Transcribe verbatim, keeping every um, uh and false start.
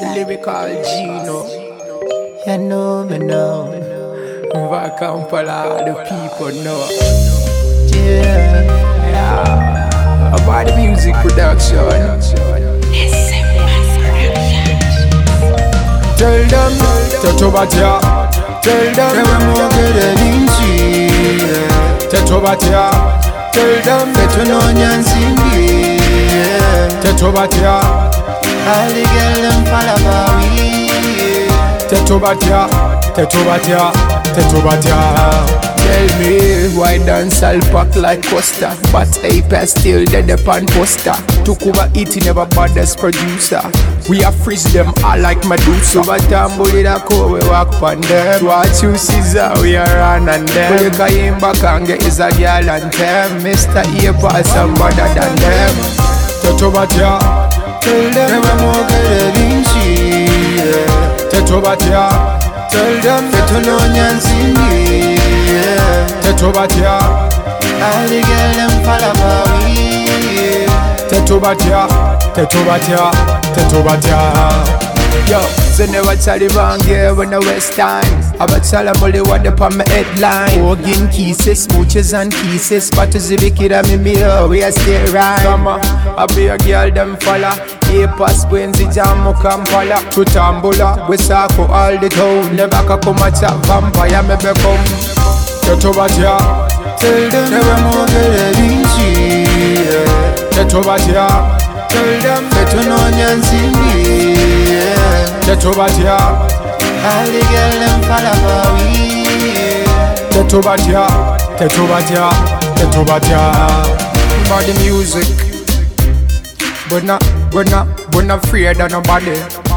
Lyrical Gino. You know me now. Over Kampala, the people know. Yeah. Yeah. About the music production. Tell them, Teto Batia. Tell them, never more get an inch. Teto Batia. Tell them, Teto Nonyan Sindi. Teto Batia. All the girls them follow me. Teto Batia. Teto Batia. Teto Batia. Tell me why dance all pack like Costa, but Ape still dead upon poster. Took over it, never bothers producer. We are freeze them all like Medusa. But tambuli da ko we walk pon them. What you see we are run and them. But you can back and get is a girl and them. Mister Ape some better than them. Teto Batia. Tell them never more get a vinci. Teto Batia. Tell them Teto Nonyan Sindi. Teto Batia. All the girls them follow me. Teto Batia. Teto Batia. Teto Batia. Yo, so never tell the wrong girl when I waste time. I bet tell them only what up on my headline. Organ kisses, smooches and kisses. But to the wicked and me mirror, we are still right. Come on, I be a girl them follow. A-pass, Wenzi, Jammu, Kampala. To Tambula, we saw for all the town. Never can come at a vampire, me become Teto Batia. Tell them never more get a vinci. Teto Batia. Tell them Teto Nonyan Sindi. Teto Batia. All the girls them follow me. Teto Batia. Teto Batia. Teto Batia. For the music, but not, but not, but not afraid of nobody.